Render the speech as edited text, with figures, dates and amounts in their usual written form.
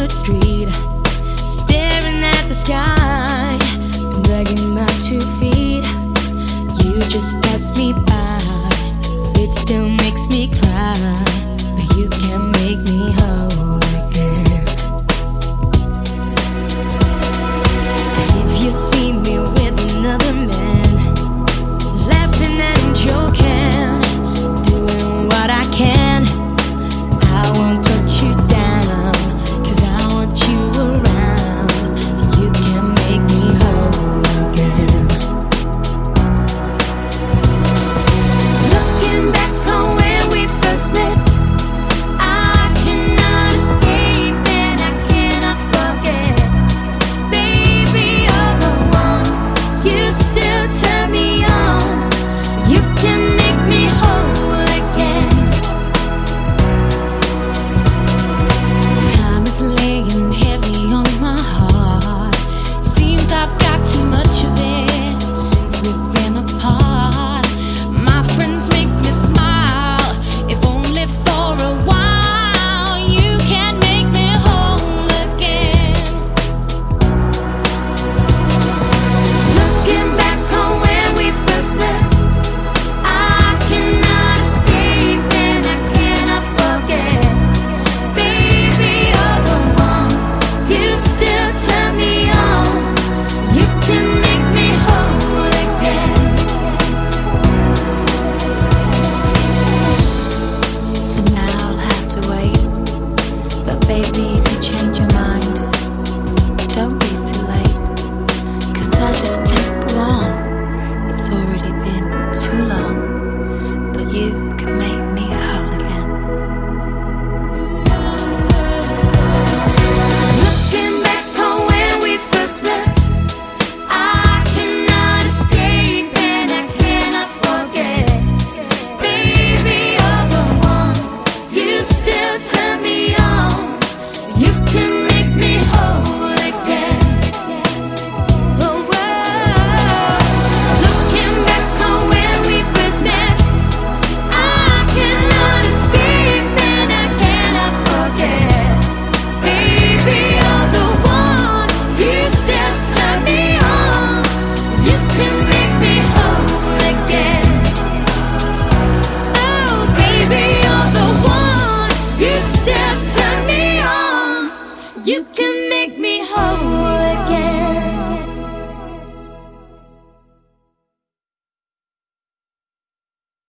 the street, staring at the sky, dragging my 2 feet. You just passed me by. It still makes me cry, but you can make me whole again. If you see me with another man, laughing and joking, doing what I can, I won't put you down, 'cause I want you around. You can make me whole again. Looking back on when we first met, I cannot escape and I cannot forget. Baby, you're the one, you still turn me on. You can make me whole again. Time is laying heavy on my heart. Seems I've got too much of it since we've been apart. My friends make me smile, if only for a while. You can make me whole again. Looking back on when we first met, I cannot escape and I cannot forget. Baby, you're the one, you still turn me on. You can make me whole again. For now I'll have to wait, but baby, if you change your mind, don't